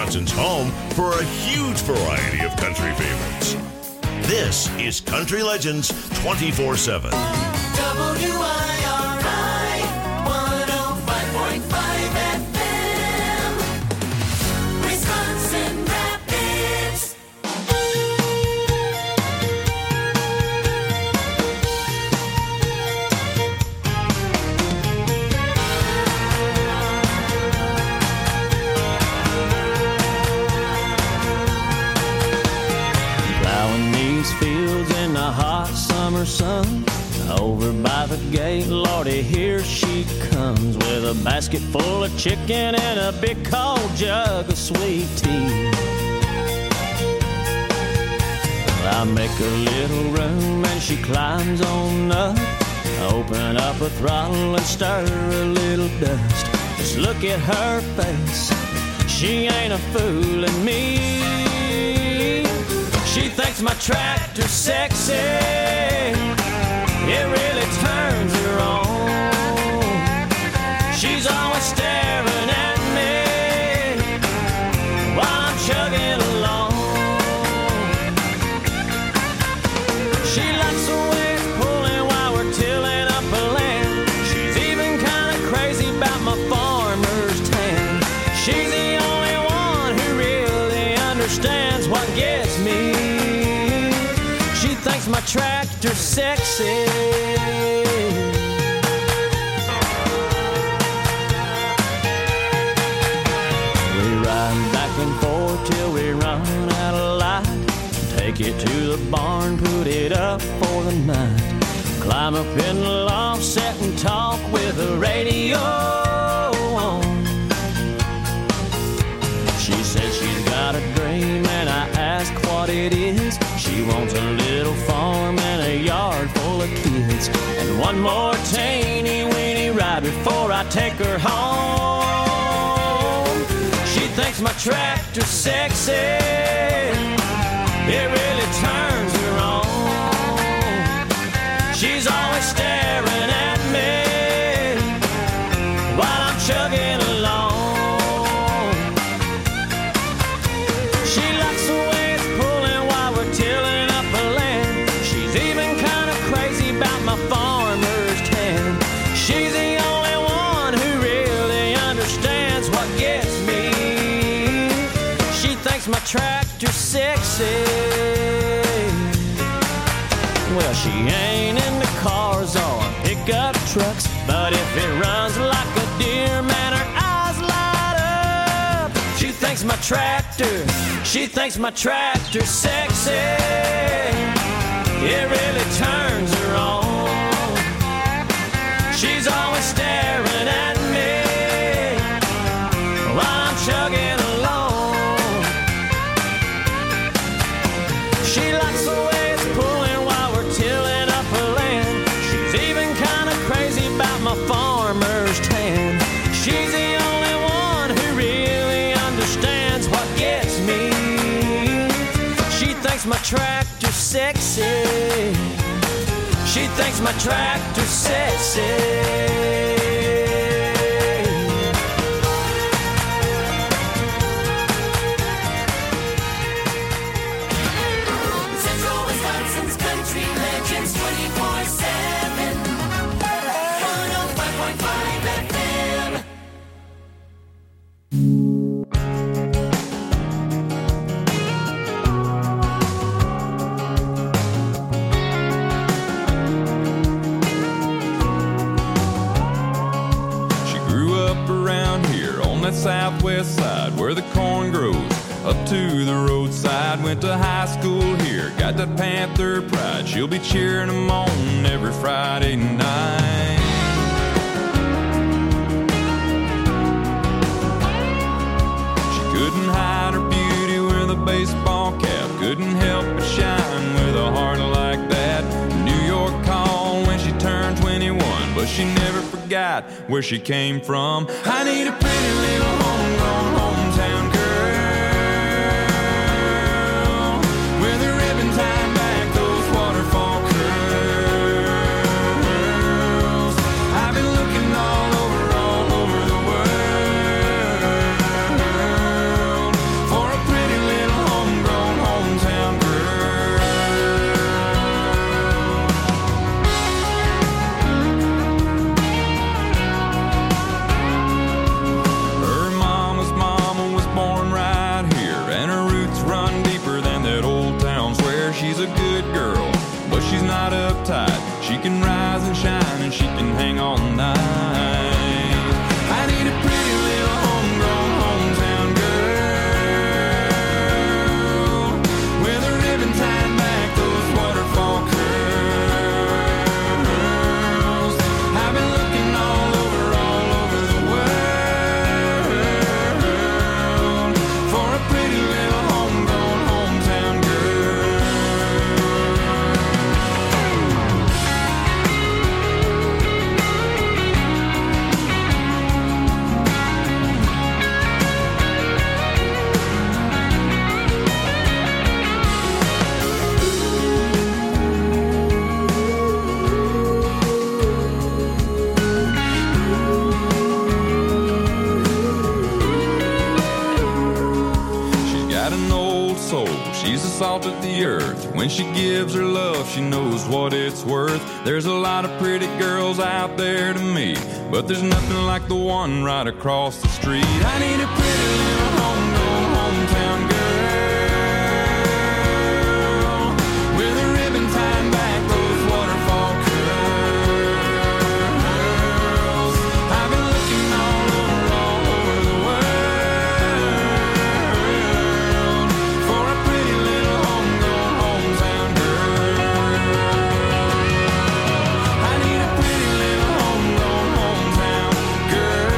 Wisconsin's home for a huge variety of country favorites. This is Country Legends 24/7. WIRI 105.5 FM, Wisconsin Rapids. Plowing these fields in the hot summer sun. Over by the gate, Lordy, here she comes with a basket full of chicken and a big cold jug of sweet tea. I make a little room and she climbs on up. Open up a throttle and stir a little dust. Just look at her face, she ain't a fooling me. She thinks my tractor's sexy, it really turns her on. She's always staring at me while I'm chugging along. She likes the way it's pulling while we're tilling up a land. She's even kind of crazy about my farmer's tan. She's the only one who really understands what gets me. She thinks my tractor's sexy. We ride back and forth till we run out of light. Take it to the barn, put it up for the night. Climb up in the loft, sit and talk with the radio on. She says she's got a dream and I ask what it is. She wants a little farm and a yard full of kids, and one more teeny weeny ride before I take her home. She thinks my tractor's sexy, it really turns her on. She's always staring at me while I'm chugging along. She likes the way it's pulling while we're tilling up a land. She's even kind of crazy about my farmer's tan. She's the only one who really understands what gets me. She thinks my tractor's sexy. Well, she ain't into cars or pickup trucks, but if it runs like a deer, man, her eyes light up. She thinks my tractor's sexy, it really turns her on. She's always staring at me while I'm chugging along. She likes the way it's pulling while we're tilling up a land. She's even kind of crazy about my farmer's tan. She's the only one who really understands what gets me. She thinks my tractor's sexy. She thinks my tractor's sexy. Central Wisconsin's Country Legends 24/7, 105.5 FM. She grew up around here on that southwest side where the corn grows up to the roadside. Went to high school here, got that Panther pride. She'll be cheering them on every Friday night. She couldn't hide her beauty with a baseball cap, couldn't help but shine with a heart like that. New York called when she turned 21, but she never forgot where she came from. I need a pretty little homegrown hometown girl with a ribbon tied back, those waterfall curls. I've been looking all over the world an old soul. She's the salt of the earth. When she gives her love, she knows what it's worth. There's a lot of pretty girls out there to me, but there's nothing like the one right across the street. I need a pretty little homegrown hometown girl with a ribbon tying back those waterfall curls. I've been looking all over the world for a pretty little homegrown hometown girl. I need a pretty little homegrown hometown girl.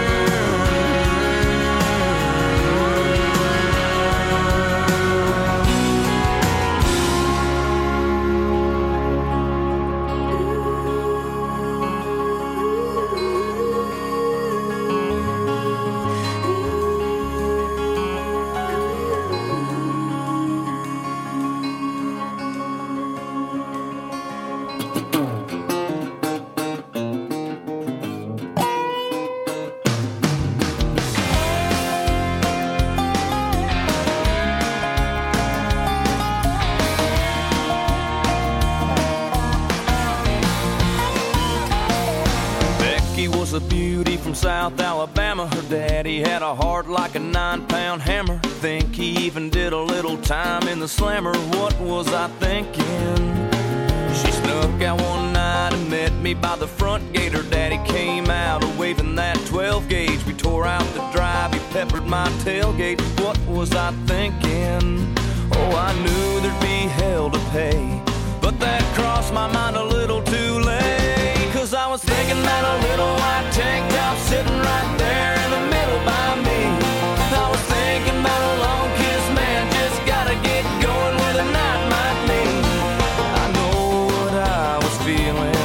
Becky was a beauty from South Alabama. Her daddy had a heart like a 9-pound hammer. Think he even did a little time in the slammer. What was I thinking? She snuck out one night and met me by the front gate. Her daddy came out waving that 12 gauge. We tore out the drive, he peppered my tailgate. What was I thinking? Oh, I knew there'd be hell to pay, but that crossed my mind a little too late. Cause I was thinking that a little white tank top sitting right there in the middle by me. I was thinking about a long kiss, man, just gotta get going where the night might lead. I know what I was feeling,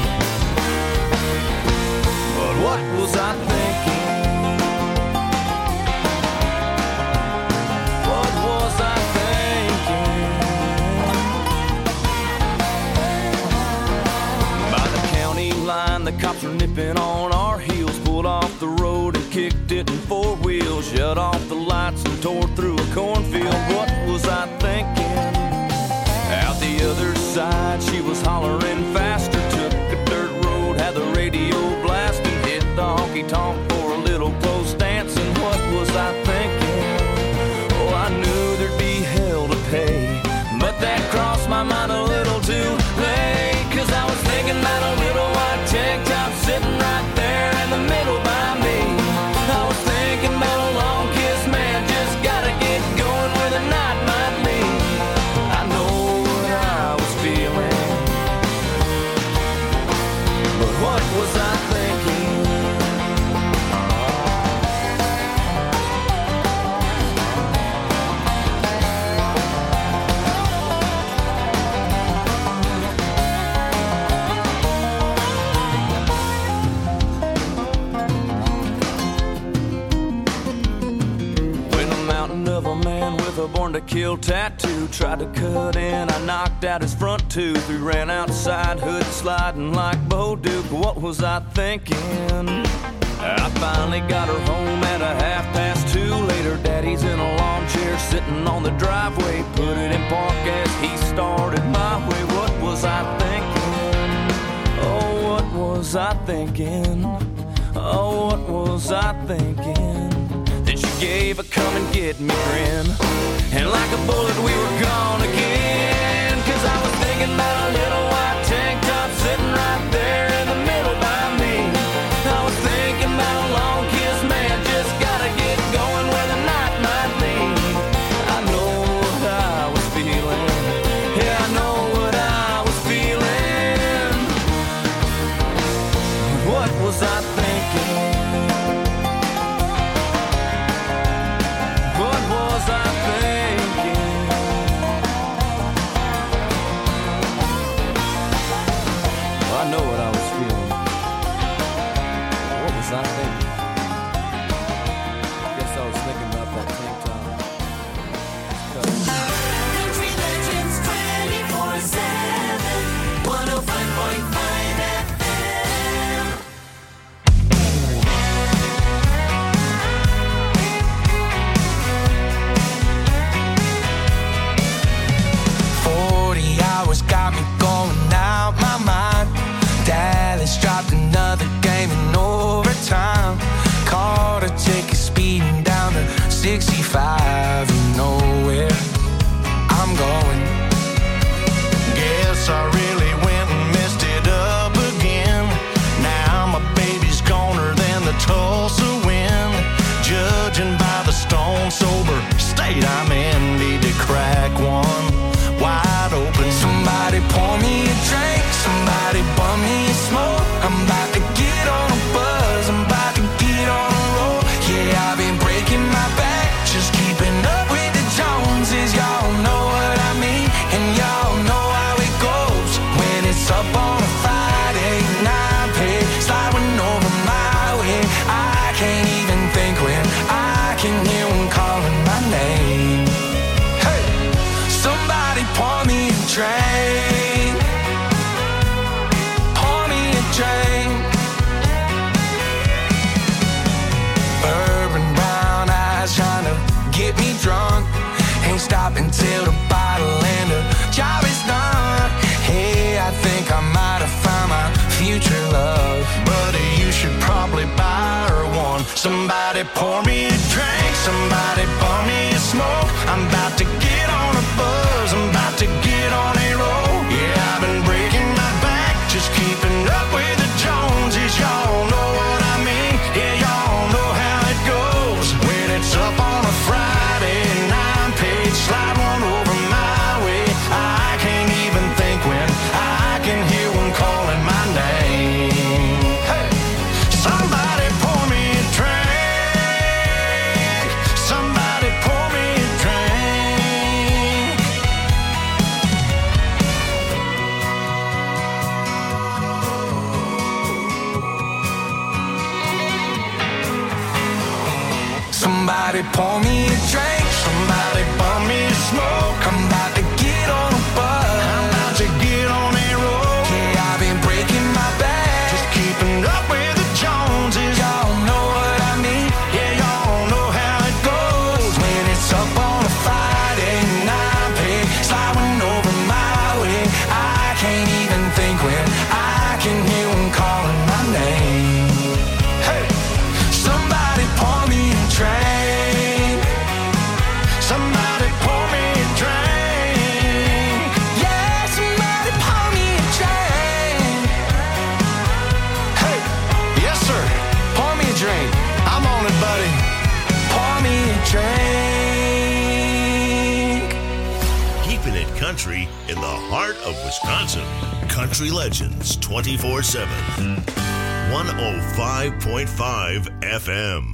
but what was I thinking? What was I thinking? By the county line, the cops were nipping on our heels. Pulled off the road and kicked it in 4 wheels. Shut off the lights and tore through a cornfield. What was I thinking? Out the other side, she was hollering faster. Took a dirt road, had the radio blasting. Hit the honky-tonk for a little close dancing. What was I thinking? Oh, I knew there'd be hell to pay, but that crossed my mind a little too late. Cause I was thinking about a little white tank top sitting right there in the middle by me. I was thinking about a long kiss, man, just gotta get going where the night might lead. I know what I was feeling, but what was I thinking? When a mountain of a man with a born to kill tattoo tried to cut in, I knocked out his front tooth. We ran outside, hood sliding like Bo Duke. What was I thinking? I finally got her home at 2:30. Later, daddy's in a lawn chair sitting on the driveway. Put it in park as he started my way. What was I thinking? Oh, what was I thinking? Oh, what was I thinking? Then she gave a come and get me grin, and like a bullet we were gone again. Cause I was thinking about a little white tank top sitting right there in the middle by me. I was thinking about a long kiss, man, just gotta get going where the night might lead. I know what I was feeling, yeah, I know what I was feeling. What was I thinking? What was I thinking? 5 and nowhere I'm going. Guess I really went and messed it up again. Now my baby's goner than the Tulsa wind. Judging by the stone sober state I'm in, need to crack one wide open. Somebody pour me a drink, somebody bum me a smoke. I'm about to get on a buzz, I'm about to get on a roll. Yeah, I've been breaking my back, just keeping up with the Joneses. Y'all know what I mean, and y'all know how it goes. When it's up on a Friday night, pay sliding over my way. I can't even think when I can hear one calling my name. Hey, somebody pour me a drink, pour me a drink. Bourbon brown eyes trying to get me drunk. Ain't stopping till the bottle and the job is done. Hey, I think I might have found my future love. Buddy, you should probably buy her one. Somebody pour me a drink, somebody pour me a smoke. I'm about to get on a buzz, I'm about to get on a roll. Yeah, I've been breaking my back, just keeping up with the Joneses. Y'all know what I mean, yeah, y'all know how it goes. When it's up on a Friday night, page slide one over my way. I can't even think when I can hear one calling my name. Hey, somebody pour me a drink, somebody pour me a drink. Somebody pour me a drink, somebody pour me a smoke. I'm about to get on a buzz, I'm about to get on a roll. Yeah, I've been breaking my back, just keeping up with the Joneses. Y'all know what I mean, yeah, y'all know how it goes. When it's up on a Friday night, pay sliding over my way. I can't even think when I can hear one calling my name. Hey, somebody pour me a drink, somebody pour me a drink. Yeah, somebody pour me a drink. Hey, yes sir, pour me a drink. I'm on it, buddy. Pour me a drink. Keeping it country in the heart of Wisconsin. Country Legends 24/7. 105.5 FM.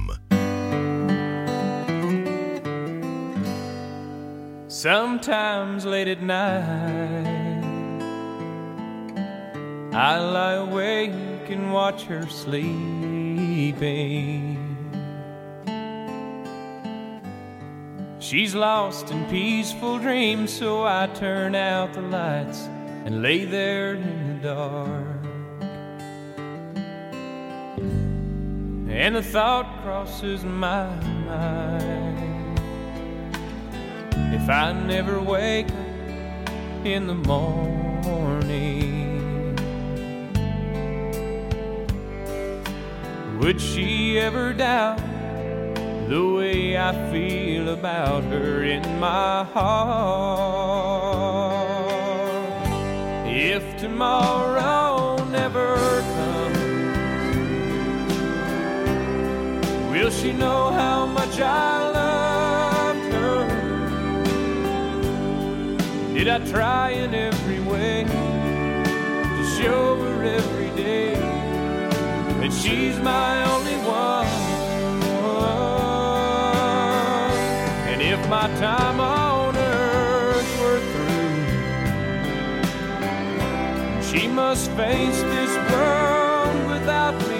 Sometimes late at night, I lie awake and watch her sleeping. She's lost in peaceful dreams, so I turn out the lights and lay there in the dark. And the thought crosses my mind, if I never wake up in the morning, would she ever doubt the way I feel about her in my heart? If tomorrow never comes, will she know how much I loved her? Did I try in every way to show her every day that she's my only one? And if my time on earth were through, she must face this world without me.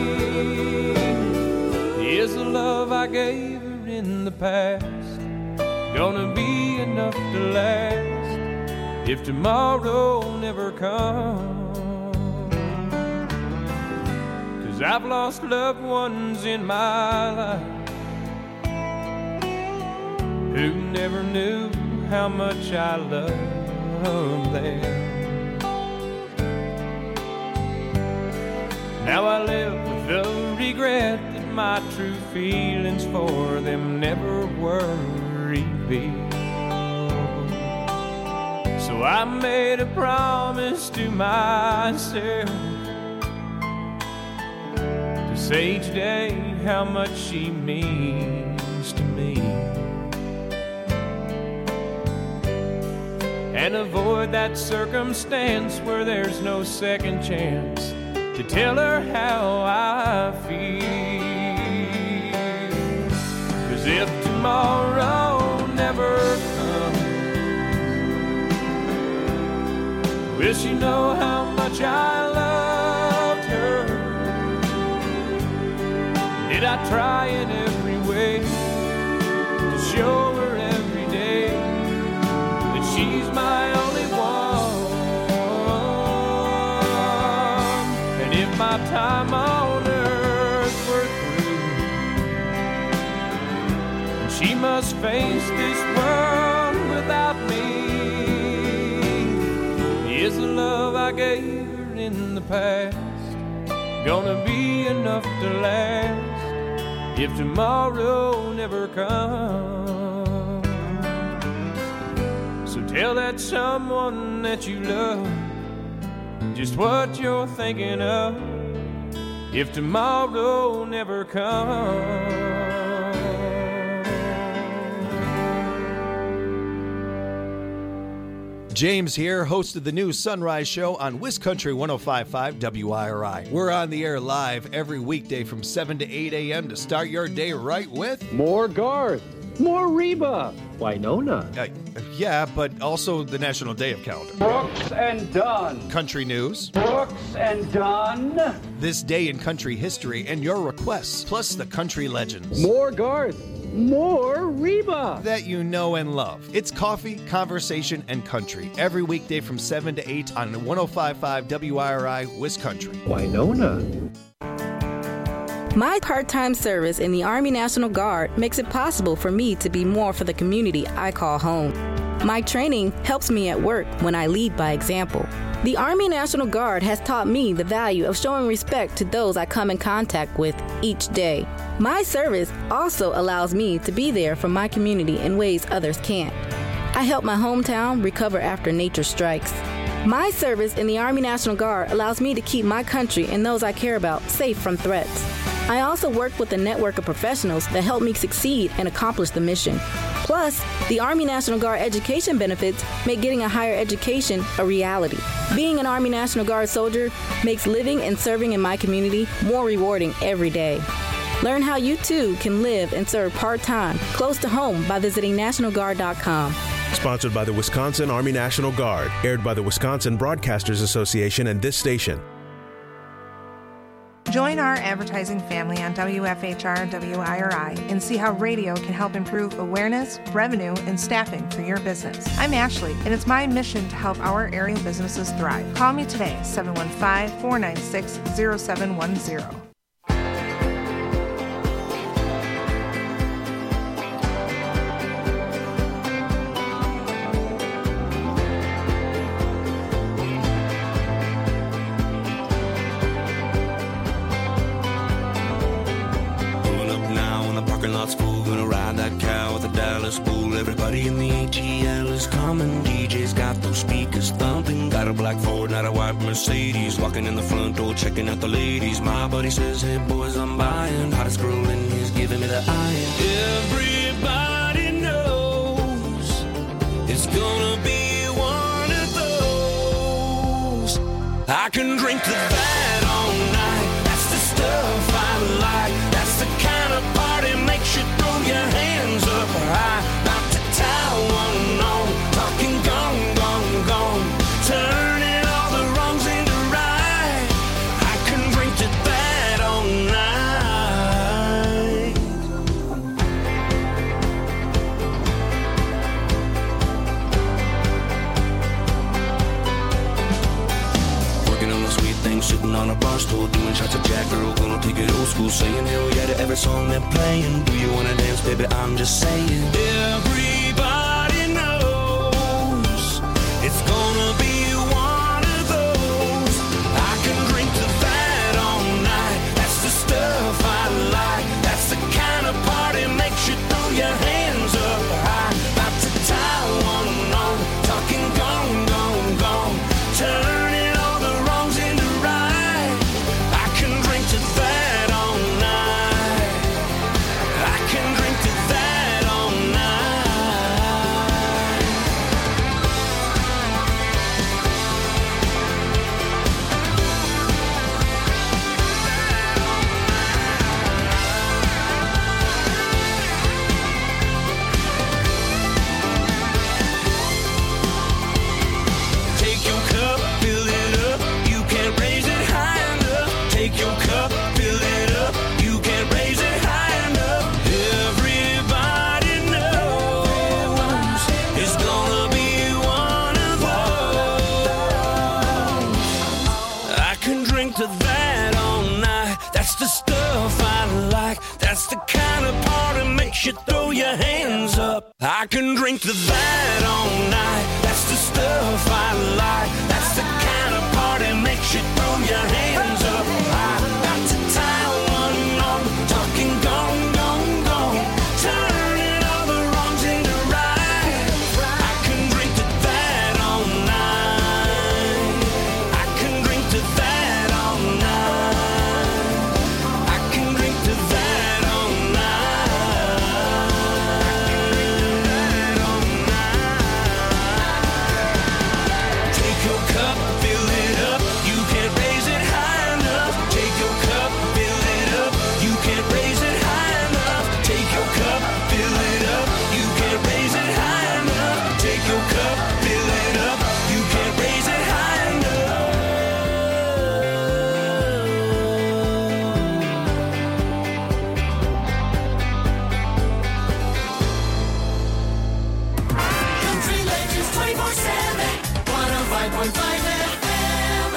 Is the love I gave her in the past gonna be enough to last if tomorrow never comes? 'Cause I've lost loved ones in my life who never knew how much I loved them. Now I live with the regret that my true feelings for them never were revealed. So I made a promise to myself to say each day how much she means to me, and avoid that circumstance where there's no second chance to tell her how I feel. 'Cause if tomorrow never comes, will she know how much I loved her? Did I try in every way to show her every day that she's my only one? And if my time on earth were through, and she must face this world without me, is the love I gave her in the past gonna be enough to last if tomorrow never comes? So tell that someone that you love just what you're thinking of if tomorrow never comes. James here, host of the new Sunrise Show on WisCountry 105.5 WIRI. We're on the air live every weekday from 7 to 8 a.m. to start your day right with... More Garth, more Reba, Winona. Yeah, but also the National Day of Calendar. Brooks and Dunn. Country news. Brooks and Dunn. This day in country history and your requests, plus the country legends. More Garth, more Reba. That you know and love. It's coffee, conversation, and country. Every weekday from 7 to 8 on 105.5 WIRI, WisCountry. Winona. My part-time service in the Army National Guard makes it possible for me to be more for the community I call home. My training helps me at work when I lead by example. The Army National Guard has taught me the value of showing respect to those I come in contact with each day. My service also allows me to be there for my community in ways others can't. I help my hometown recover after nature strikes. My service in the Army National Guard allows me to keep my country and those I care about safe from threats. I also work with a network of professionals that help me succeed and accomplish the mission. Plus, the Army National Guard education benefits make getting a higher education a reality. Being an Army National Guard soldier makes living and serving in my community more rewarding every day. Learn how you too can live and serve part-time close to home by visiting NationalGuard.com. Sponsored by the Wisconsin Army National Guard. Aired by the Wisconsin Broadcasters Association and this station. Join our advertising family on WFHR WIRI and see how radio can help improve awareness, revenue, and staffing for your business. I'm Ashley, and it's my mission to help our area businesses thrive. Call me today, 715-496-0710. Everybody in the ATL is coming. DJ's got those speakers thumping. Got a black Ford, not a white Mercedes. Walking in the front door, checking out the ladies. My buddy says, hey boys, I'm buying. Hottest girl in he's giving me the iron. Everybody knows it's gonna be one of those. I can drink to that all night. That's the stuff I like. That's the kind of party makes you throw your hands up high. Turning all the wrongs into right. I can drink to that all night. Working on the sweet thing, sitting on a bar stool, doing shots of Jack. Girl, gonna take it old school, saying hell yeah to every song they're playing. Do you wanna dance, baby? I'm just saying. Everybody knows it's gonna be one of those. I can drink to that all night. That's the stuff I like. the stuff I like. That's the kind of party makes you throw your hands up. I can drink to that all night. That's the stuff I like. That's the kind of party makes you throw your hands up. I got to tie one on, talking gone, gone, gone, turning all the wrongs into right. I can drink to that all night. I can drink to that all night. I can drink to that all night. Take your cup, fill it up. You can't raise it high enough. Take your cup, fill it up. You can't raise it high enough. Take your cup, fill it up. You can't raise it high enough. Take your cup, fill it up. You can't raise it high enough. Country Legends 24/7, 105.5 FM.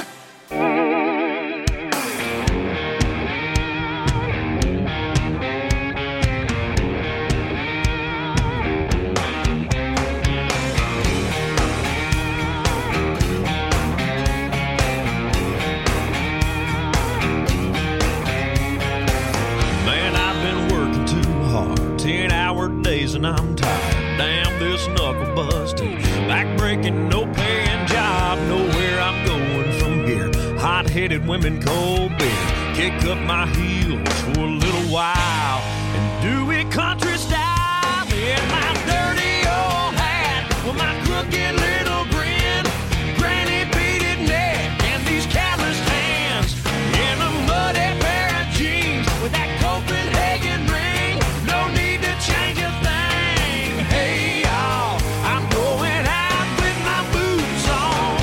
Man, I've been working too hard, 10-hour days and I'm tired. Damn this knuckle busting, back breaking, no paying job. Know where I'm going from here. Hot-headed women, cold beer. Kick up my heels for a little while and do it country style. In my dirty old hat, with my crooked little grin, granny beaded neck and these calloused hands, in a muddy pair of jeans with that Copenhagen ring. No need to change a thing. Hey y'all, I'm going out with my boots on.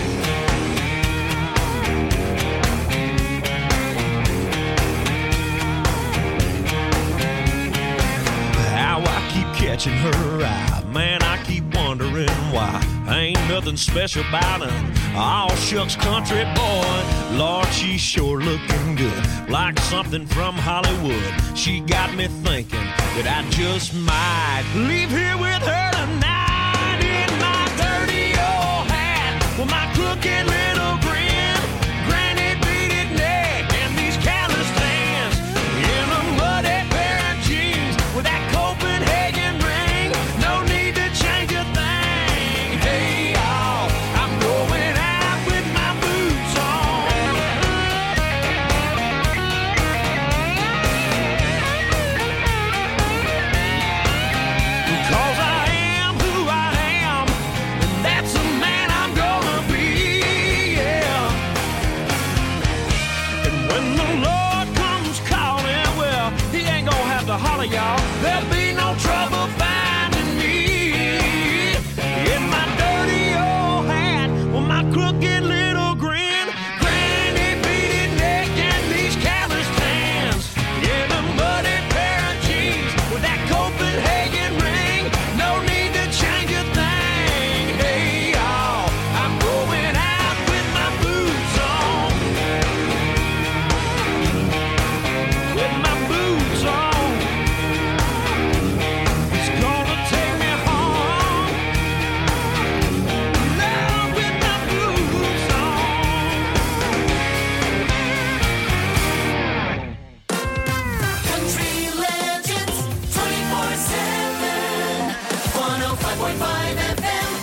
How I keep catching her eye, man, I keep wondering why. Ain't nothing special about her. All shucks country boy. Lord, she's sure looking good, like something from Hollywood. She got me thinking that I just might leave here with her tonight. In my dirty old hat, with my crooked little grin, granny beaded neck and these calloused hands, in a muddy pair of jeans with that Copenhagen ring. No need to change a thing. Hey y'all, I'm going out with my boots on. Because I am who I am, and that's the man I'm gonna be, yeah. And when the Lord comes calling, well, he ain't gonna have to holler, y'all. There'll be no trouble finding me. In my dirty old hat, with my crooked little grin, granny beaded neck and these calloused hands, in a muddy pair of jeans with that Copenhagen ring. No need to change a thing. Hey y'all, I'm going out with my boots on. With my boots on. It's gonna take me home. Now with my boots on. Country Legends 24/7, 105.5 FM.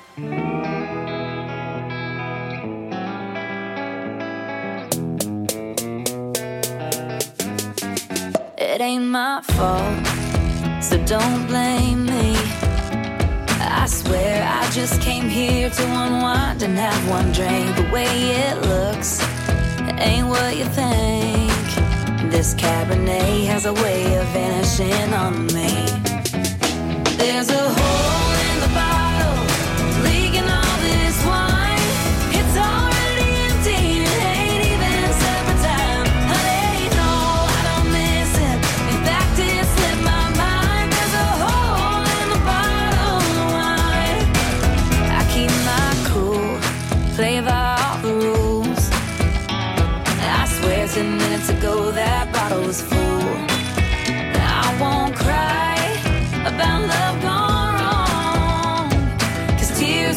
It ain't my fault, so don't blame me. I swear I just came here to unwind and have one drink. The way it looks ain't what you think. This Cabernet has a way of vanishing on me. There's a hole in the bottle, leaking all this wine. It's already empty, it ain't even supper time. Honey, no, I don't miss it. In fact, it slipped my mind. There's a hole in the bottle of wine. I keep my cool, play by all the rules. I swear 10 minutes ago that bottle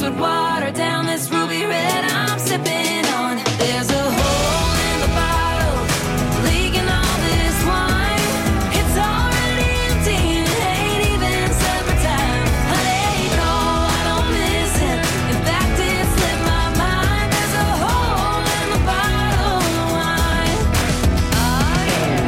tears would water down this ruby red I'm sipping on. There's a hole in the bottle, leaking all this wine. It's already empty and it ain't even supper time. Honey, no, I don't miss it. In fact, it slipped my mind. There's a hole in the bottle of wine. Oh, yeah.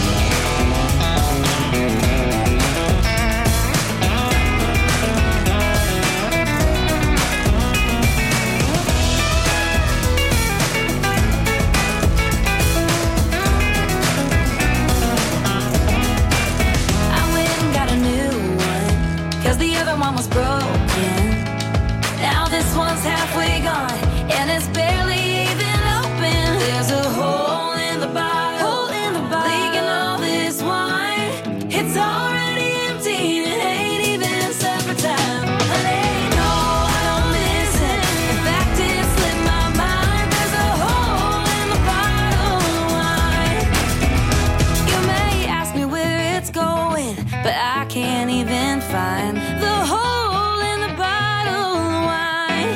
I went and got a new one, 'cause the other one was broken. Now this one's halfway gone, and it's barely even open. There's a hole in the bottle, leaking all this wine. It's already empty, and it ain't even supper time. Honey, no, I don't miss it. In fact, it slipped my mind. There's a hole in the bottle of wine. You may ask me where it's going, but I can't even find the hole in the bottle of wine.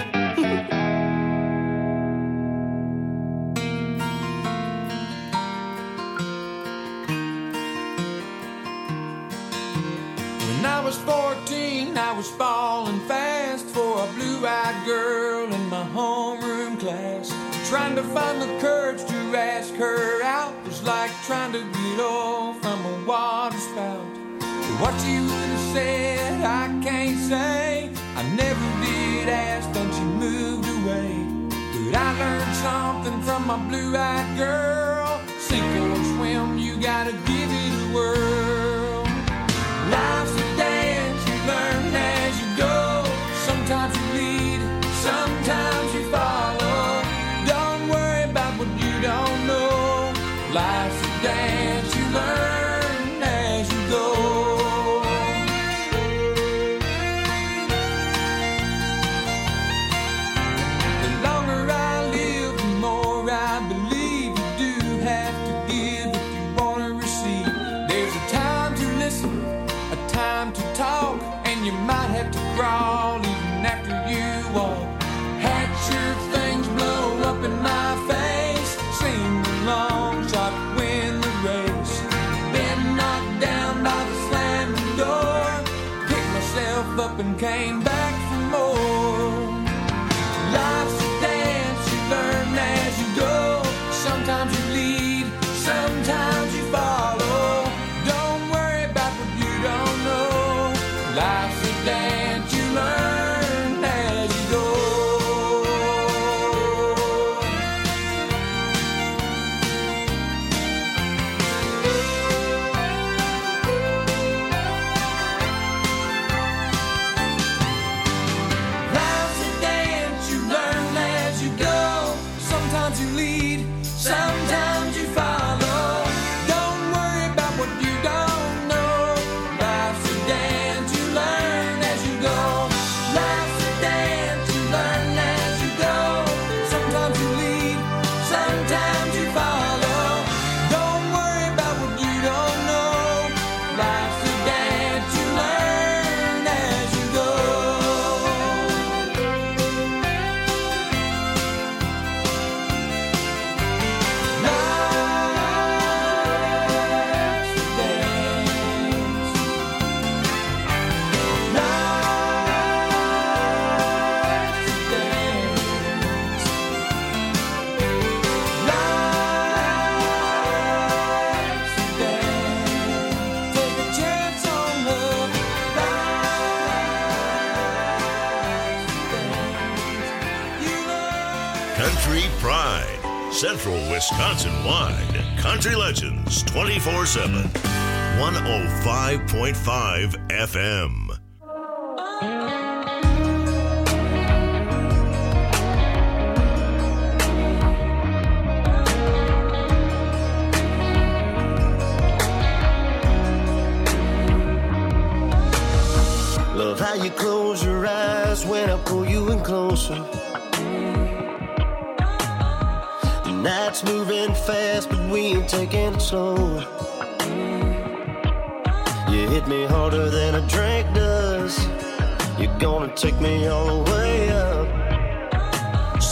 When I was 14, I was falling fast for a blue-eyed girl in my homeroom class. Trying to find the courage to ask her out was like trying to get oil from a water spout. What you would have said, I can't say. I never did ask, then she moved away. But I learned something from my blue-eyed girl. Sink or swim, you gotta give it a whirl. Life's a dance, you learn as you go. Sometimes you lead, sometimes you follow. Don't worry about what you don't know. Life's a dance, you learn as you go. The longer I live, the more I believe you do have to give if you want to receive. There's a time to listen, a time to talk, and you might have to crawl even after you walk. Had your things blow up in my face, sing the long shot, win the race. Been knocked down by the slamming door, picked myself up and came back for more. Life's a dance, you learn as you go. Sometimes you lead, sometimes you follow. Don't worry about what you don't know. Life's a dance, you learn as you go. Life's a dance, you learn as you go. Sometimes you lead, sometimes you follow. Don't worry about what you don't know. Life's a dance, you learn as you go. Life's a dance, you learn as you go. Sometimes you lead, sometimes you follow. Don't worry about what you don't know. Life's a dance, you learn as you go. Country Pride. Central Wisconsin wide. Country Legends 24/7. 105.5 FM. Love how you close your eyes when I pull you in closer. The night's moving fast, but we ain't taking it slow. You hit me harder than a drink does. You're gonna take me all the way up.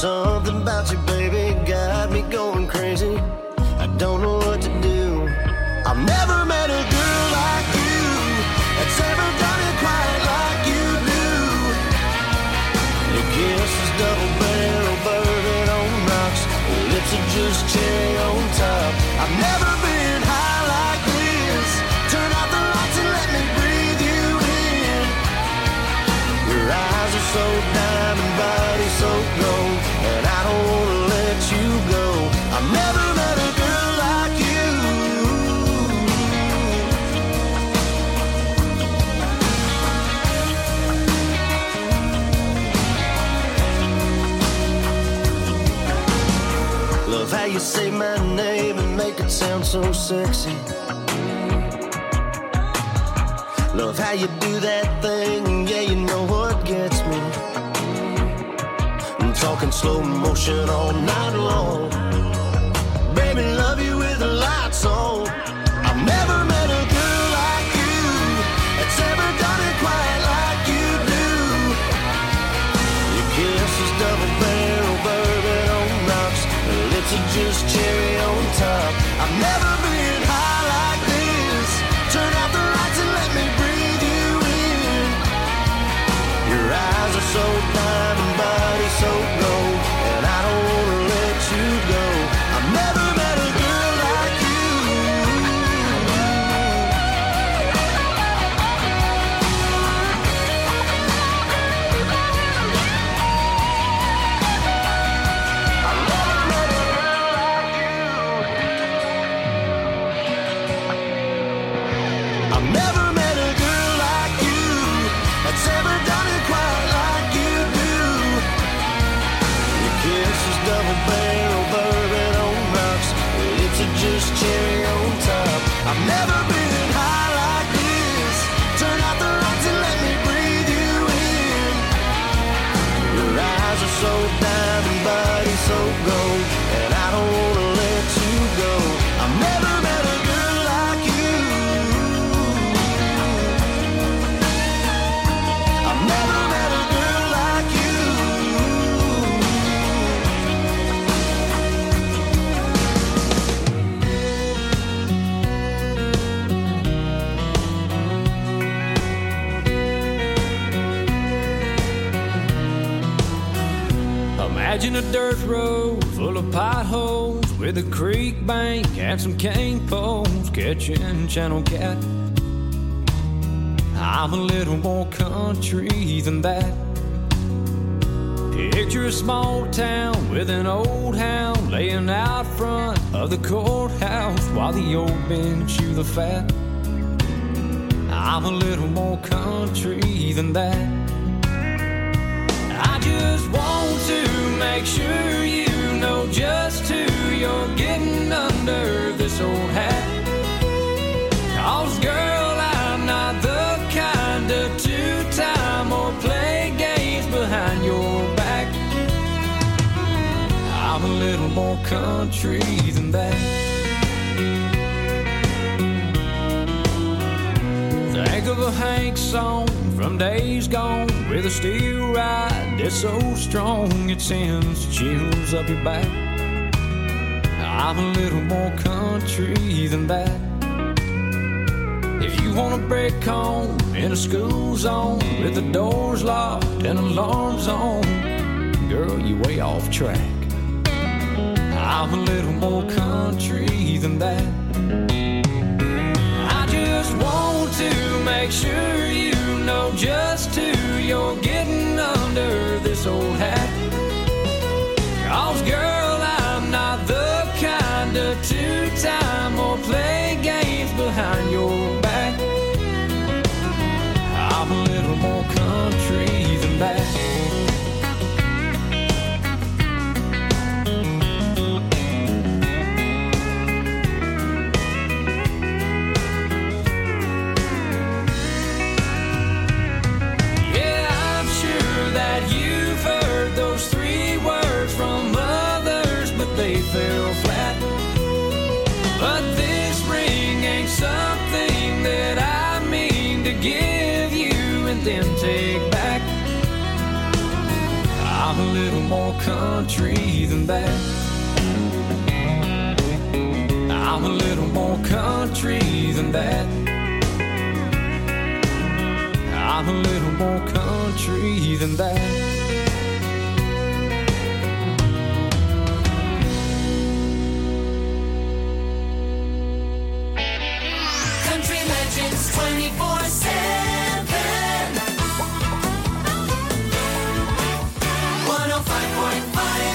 Something about you, baby, got me going crazy. I don't know what to do. I've never met a girl like you that's ever done it quite like you do. Your kiss is double barrel bourbon on rocks. Your lips are just cherry on top. I've never been high like this. Turn out the lights and let me breathe you in. Your eyes are so diamond, body so gold, and I don't wanna let you go. I've never met a girl like you. Love how you say my name and make it sound so sexy. Love how you do that thing, yeah, you know what gets me. I'm talking slow motion all night long. Baby, love you with the lights on. I've never met a girl like you that's ever done it quite like you do. Your kiss is double barrel bourbon on rocks. Your lips are just cherry on top. I've never been high like this. Turn out the lights and let me breathe you in. Your eyes are so diamond, body so gold, and I don't wanna let you go. I've never met a girl like you. I've never met a girl like you. I've never met a girl like you that's ever done it quite like you do. Your kiss is double barrel bourbon on rocks. Your lips are just cherry on top. I've never been high like this. Turn out the lights and let me breathe you in. Your eyes are so diamond, body so gold, and I don't wanna let you go. I've never met a girl like you. I've never met a girl like you. Imagine a dirt road full of potholes with a creek bank and some cane poles catching channel cat. I'm a little more country than that. Picture a small town with an old hound laying out front of the courthouse while the old men chew the fat. I'm a little more country than that. I just want to make sure you know just who you're getting under this old hat. 'Cause girl, I'm not the kind to two-time or play games behind your back. I'm a little more country than that. Think of a Hank song from days gone with a steel ride that's so strong it sends chills up your back. I'm a little more country than that. If you want a break home in a school zone with the doors locked and alarms on, girl, you way off track. I'm a little more country than that. I just want to make sure you know just who you're getting under this old hat. 'Cause girl, I'm not the kind to two-time or play games behind your back. I'm a little more country than that. Fell flat, but this ring ain't something that I mean to give you and then take back. I'm a little more country than that. I'm a little more country than that. I'm a little more country than that. Country Legends 24/7. 105.5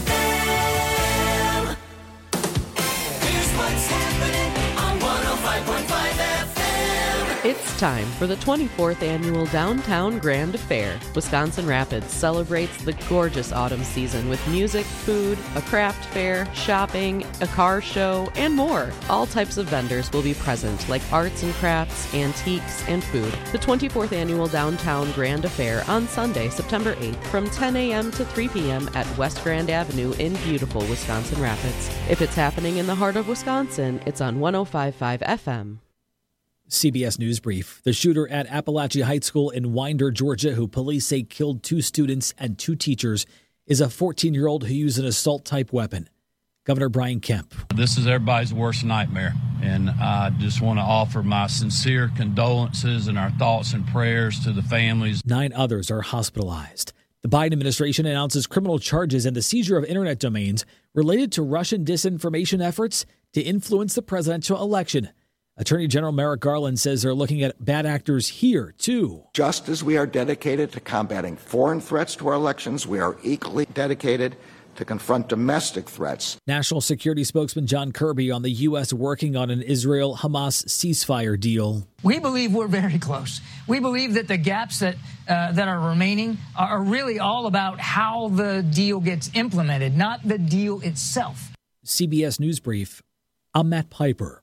FM. Here's what's happening on 105.5 FM. It's time for the 24th Annual Downtown Grand Fair. Wisconsin Rapids celebrates the gorgeous autumn season with music, food, a craft fair, shopping, a car show, and more. All types of vendors will be present, like arts and crafts, antiques, and food. The 24th Annual Downtown Grand Affair on Sunday, September 8th from 10 a.m. to 3 p.m. at West Grand Avenue in beautiful Wisconsin Rapids. If it's happening in the heart of Wisconsin, it's on 105.5 FM. CBS News Brief. The shooter at Appalachia High School in Winder, Georgia, who police say killed 2 students and 2 teachers, is a 14-year-old who used an assault-type weapon. Governor Brian Kemp. This is everybody's worst nightmare, and I just want to offer my sincere condolences and our thoughts and prayers to the families. 9 others are hospitalized. The Biden administration announces criminal charges and the seizure of internet domains related to Russian disinformation efforts to influence the presidential election. Attorney General Merrick Garland says they're looking at bad actors here, too. Just as we are dedicated to combating foreign threats to our elections, we are equally dedicated to confront domestic threats. National Security Spokesman John Kirby on the U.S. working on an Israel-Hamas ceasefire deal. We believe we're very close. We believe that the gaps that are remaining are really all about how the deal gets implemented, not the deal itself. CBS News Brief. I'm Matt Piper.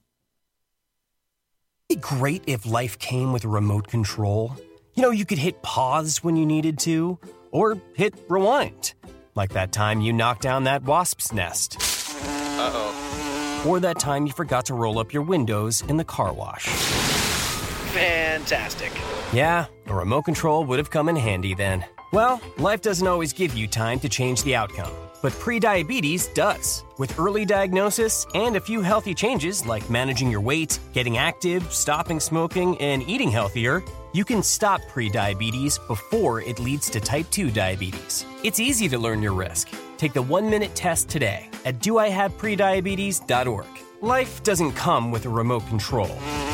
It'd be great if life came with a remote control. You know, you could hit pause when you needed to, or hit rewind. Like that time you knocked down that wasp's nest. Uh-oh. Or that time you forgot to roll up your windows in the car wash. Fantastic. Yeah, a remote control would have come in handy then. Well, life doesn't always give you time to change the outcome, but prediabetes does. With early diagnosis and a few healthy changes like managing your weight, getting active, stopping smoking, and eating healthier, you can stop prediabetes before it leads to type 2 diabetes. It's easy to learn your risk. Take the 1-minute test today at doihaveprediabetes.org. Life doesn't come with a remote control.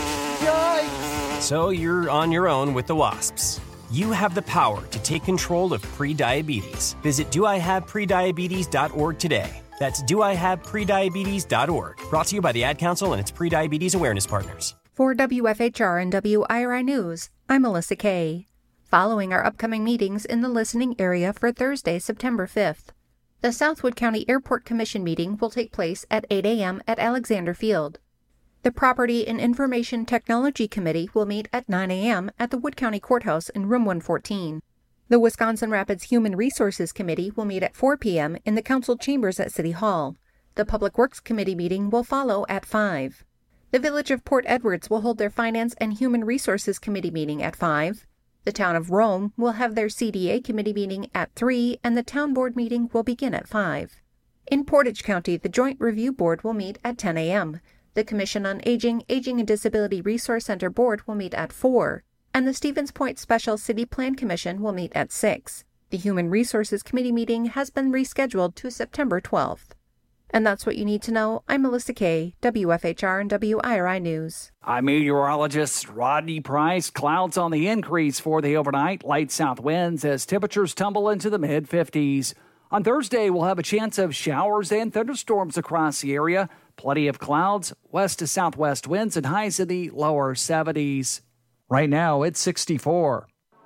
Yikes! So you're on your own with the wasps. You have the power to take control of prediabetes. Visit doihaveprediabetes.org today. That's doihaveprediabetes.org. Brought to you by the Ad Council and its Prediabetes Awareness Partners. For WFHR and WIRI News, I'm Melissa Kay. Following our upcoming meetings in the listening area for Thursday, September 5th, the Southwood County Airport Commission meeting will take place at 8 a.m. at Alexander Field. The Property and Information Technology Committee will meet at 9 a.m. at the Wood County Courthouse in Room 114. The Wisconsin Rapids Human Resources Committee will meet at 4 p.m. in the Council Chambers at City Hall. The Public Works Committee meeting will follow at 5. The Village of Port Edwards will hold their Finance and Human Resources Committee meeting at 5. The Town of Rome will have their CDA Committee meeting at 3, and the Town Board meeting will begin at 5. In Portage County, the Joint Review Board will meet at 10 a.m. The Commission on Aging and Disability Resource Center Board will meet at 4, and the Stevens Point Special City Plan Commission will meet at 6. The Human Resources Committee meeting has been rescheduled to September 12th. And that's what you need to know. I'm Melissa Kay, WFHR and WIRI News. I'm meteorologist Rodney Price. Clouds on the increase for the overnight. Light south winds as temperatures tumble into the mid-50s. On Thursday, we'll have a chance of showers and thunderstorms across the area. Plenty of clouds, west to southwest winds, and highs in the lower 70s. Right now, it's 64.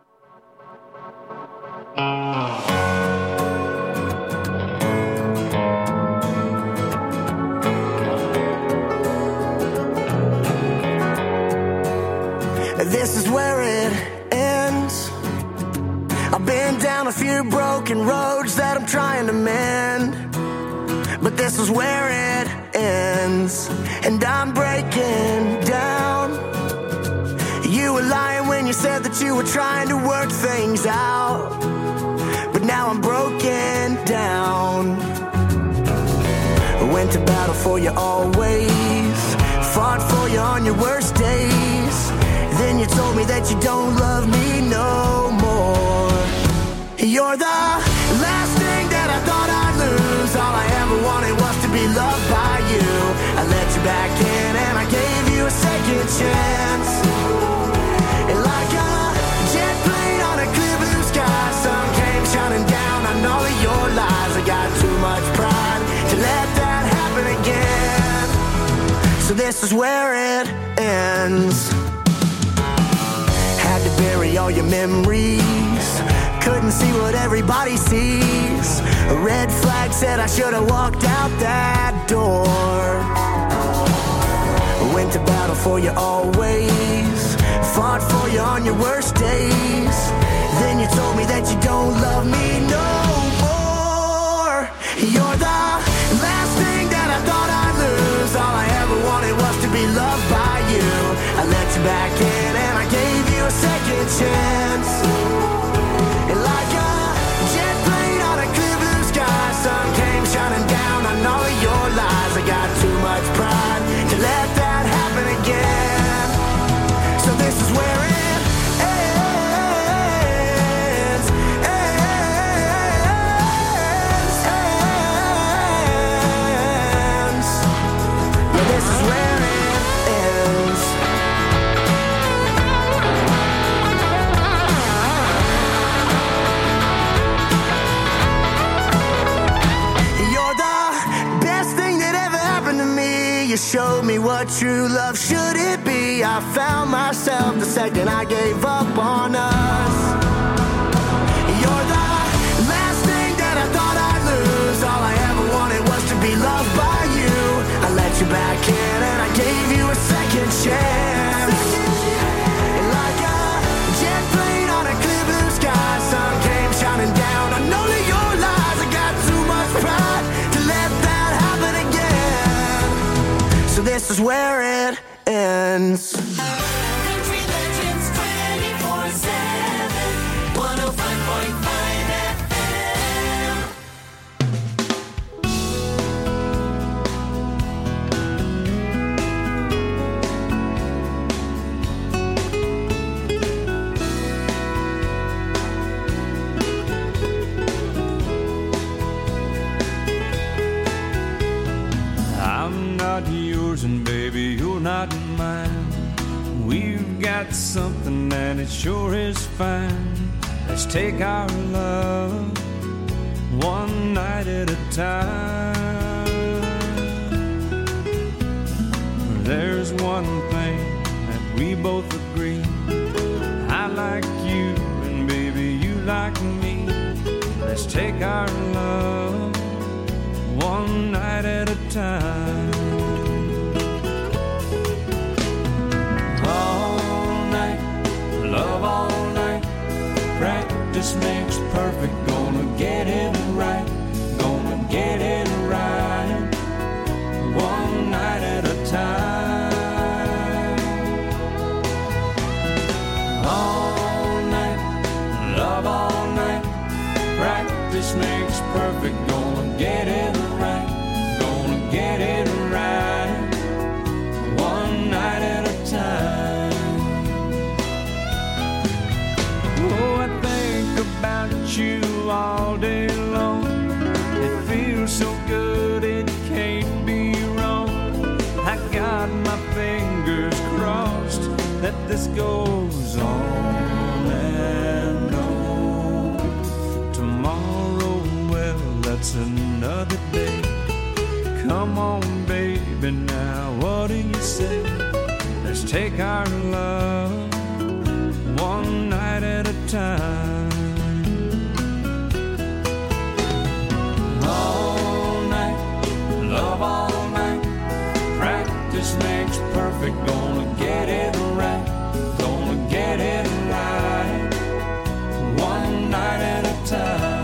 This is where it ends. I've been down a few broken roads that I'm trying to mend, but this is where it ends, and I'm breaking down. You were lying when you said that you were trying to work things out, but now I'm broken broken down. Went to battle for you always, fought for you on your worst days. Then you told me that you don't love me no more. You're the last thing that I thought I'd lose. All I ever wanted was to be loved by you. I let you back in and I gave you a second chance. And like a jet plane on a clear blue sky, sun came shining down on all of your lies. I got too much pride to let that happen again. So this is where it ends. Had to bury all your memories, couldn't see what everybody sees. A red flag said I should have walked out that door. Went to battle for you always, fought for you on your worst days. Then you told me that you don't love me no more. You're the last thing that I thought I'd lose. All I ever wanted was to be loved by you. I let you back in and I gave you a second chance. And like a jet plane on a clear blue sky, sun came shining down on all of your lies. I got too much pride to let that happen again. So this is where it ends. Yeah, this is where it ends. You're the best thing that ever happened to me. You showed me what true love should it be. I found myself the second I gave up on us. You're the last thing that I thought I'd lose. All I ever wanted was to be loved by you. I let you back in and I gave you a second chance. And like a jet plane on a clear blue sky, sun came shining down on all of your lies. I got too much pride to let that happen again. So this is where it ends. Country Legends 24/7, 105.5 FM. I'm not yours and baby, you're not mine. We've got something and it sure is fine. Let's take our love one night at a time. There's one thing that we both agree. I like you and baby you like me. Let's take our love one night at a time. All night, love all night. Practice makes perfect. Gonna get it right. Gonna get it right. One night at a time. All night, love all night. Practice makes perfect. Gonna get it right. Gonna get it right. One night at a time. Oh, I think about you all day long. It feels so good, it can't be wrong. I got my fingers crossed that this goes on and on. Tomorrow, well, that's another day. Come on, baby, now what do you say? Let's take our love one night at a time. All night, love all night. Practice makes perfect. Gonna get it right. Gonna get it right. One night at a time.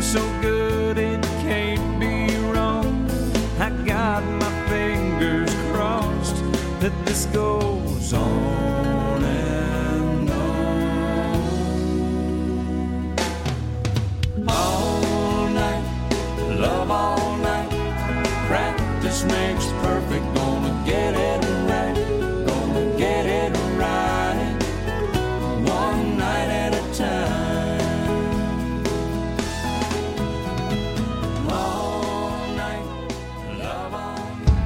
so good it can't be wrong. I got my fingers crossed that this goes on and on. All night, love all night. Practice makes perfect. Gonna get it right. Gonna get it right. One night at a time. All night, love all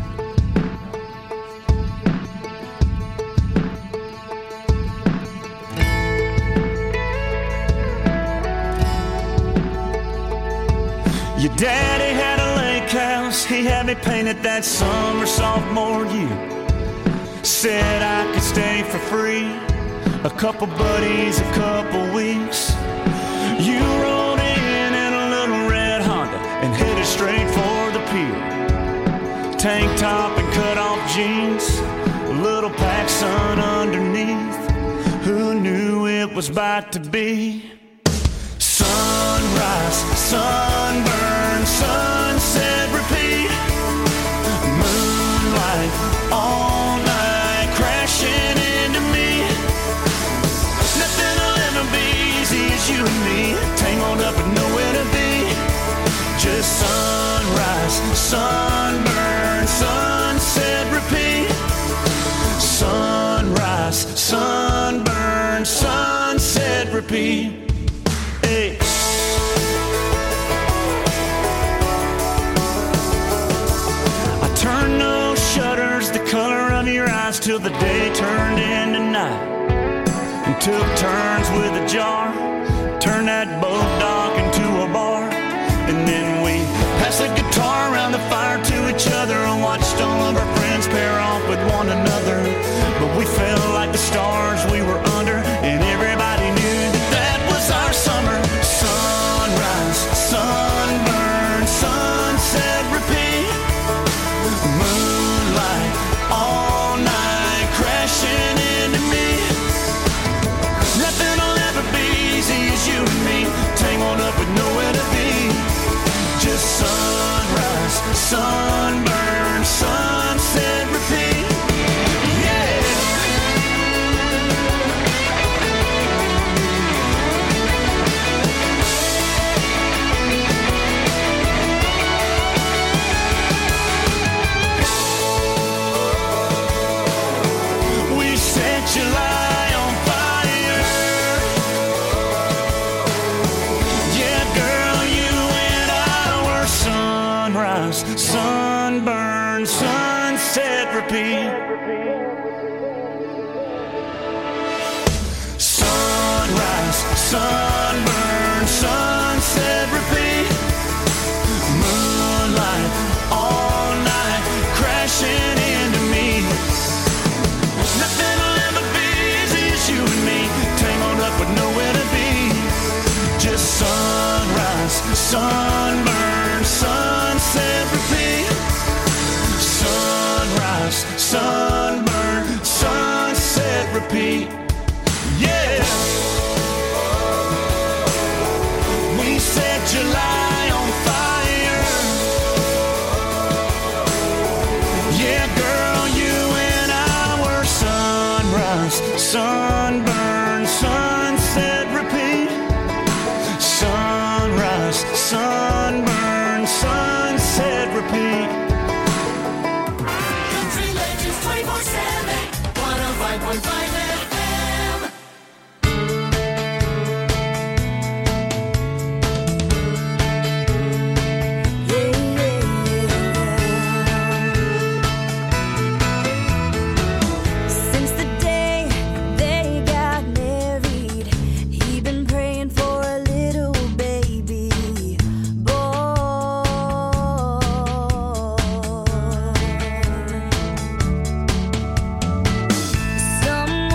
Your daddy had a lake house, he had me painted that summer sophomore year. Said I could stay for free, a couple buddies, a couple weeks. You rode in a little red Honda and headed straight for the pier. Tank top and cut off jeans, a little PacSun underneath. Who knew it was about to be? Sunrise, sunburn, sunset, repeat. Moonlight, all night, crashing into me. Nothing will ever be easy as you and me, tangled up and nowhere to be. Just sunrise, sunburn, sunset, repeat. Sunrise, sunburn, sunset, repeat. Hey. I turned those shutters the color of your eyes till the day turned into night, and took turns with a jar, turned that boat dock into a bar, and then we passed the guitar around the fire to each other and watched all of our friends pair off with one another. But we felt like the stars we were under, and everybody knew that that was our summer. Sunrise, sunburn, sunset, repeat. Moonlight, all night, crashing into me. Nothing will ever be easy as you and me, tangled up with nowhere to be. Just sunrise, sunburn, sunset, repeat. Yeah. We set July on fire. Yeah, girl, you and I were sunrise, sunburn, sunset, repeat. Sunrise, sunburn, sunset, repeat. Moonlight, all night, crashing into me. Nothing will ever be easy as you and me, tangled up with nowhere to be. Just sunrise, sunburn, sunset, repeat. Sunrise, sunburn, sunset, repeat. Yeah. We set July on fire. Yeah, girl, you and I were sunrise, sunburn, sunset, repeat. Sunrise, sunburn, sunset, repeat. Country Legends 24/7, 105.5 FM. Since the day they got married, he'd been praying for a little baby boy. Some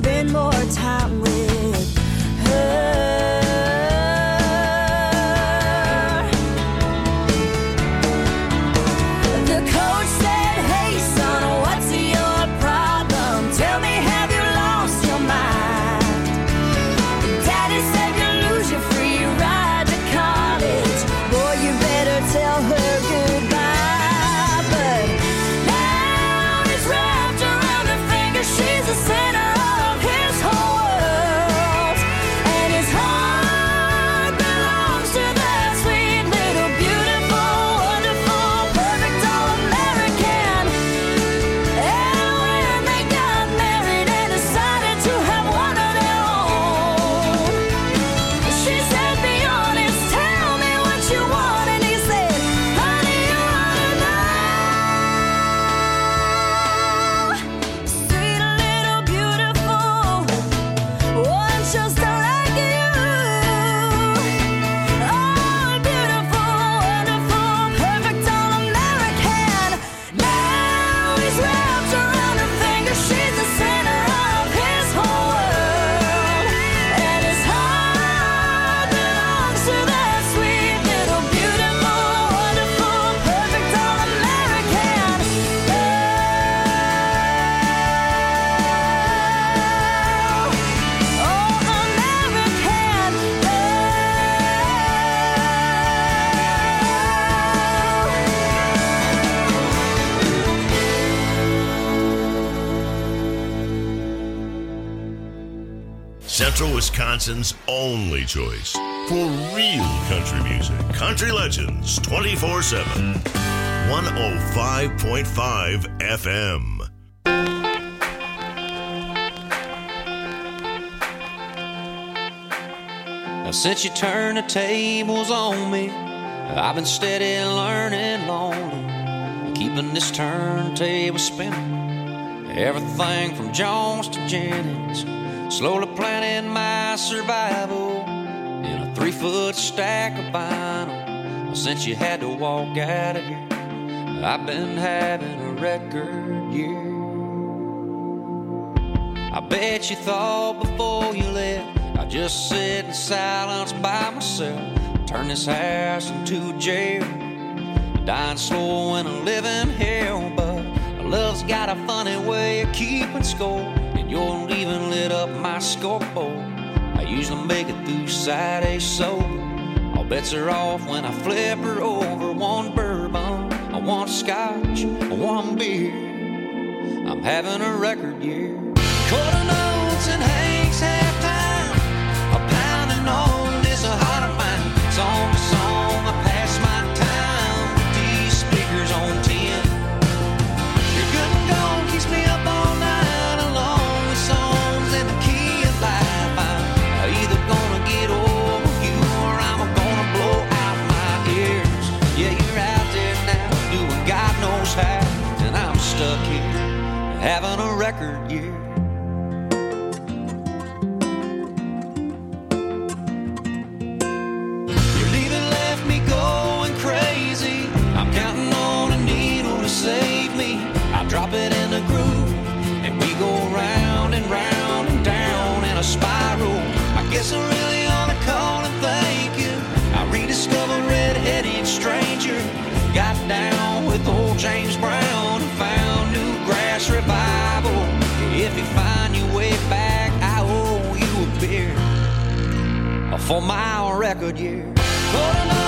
spend more time with her. The coach said, hey son, what's your problem? Tell me, have you lost your mind? Daddy said you lose your free ride to college. Boy, you better tell her goodbye. But now he's wrapped around her finger. She's the center of his whole world. And his heart belongs to that sweet little beautiful, wonderful, perfect all-American. And when they got married and decided to have one of their own, she said, be honest, tell me what you want. And he said, honey, you ought to know. Sweet little beautiful, one just like you. Oh, beautiful, wonderful, perfect all-American. Now he's wrapped around her finger. She's the center of his whole world. And his heart belongs to that sweet little beautiful, wonderful, perfect all-American. Central Wisconsin's only choice for real country music. Country Legends 24/7. 105.5 FM. Now, since you turned the tables on me, I've been steady learning lonely, keeping this turntable spinning. Everything from Jones to Jennings, slowly planning my survival in a 3-foot stack of vinyl. Since you had to walk out of here, I've been having a record year. I bet you thought before you left I'd just sit in silence by myself, turn this house into a jail, dying slow in a living hell. But love's got a funny way of keeping score, and your leaving lit up my scoreboard. I usually make it through Saturday sober. All bets are off when I flip her over. One bourbon, one scotch, one beer. I'm having a record year. Quarter notes and Hank's halftime, a pounding on this heart of mine. Song to song, I pass my time with these speakers on 10. Your good and gone keeps me up all night along with songs in the key of life. I'm either gonna get over you or I'm gonna blow out my ears. Yeah, you're out there now doing God knows how, and I'm stuck here having a record year. Your leaving left me going crazy. I'm counting on a needle to save me. I drop it in the groove and we go round and round and down in a spiral. I guess I really ought to call and thank you. I rediscovered Red-Headed Stranger, got down with old James Brown and found new grass revival. If you find your way back, I owe you a beer for my record year.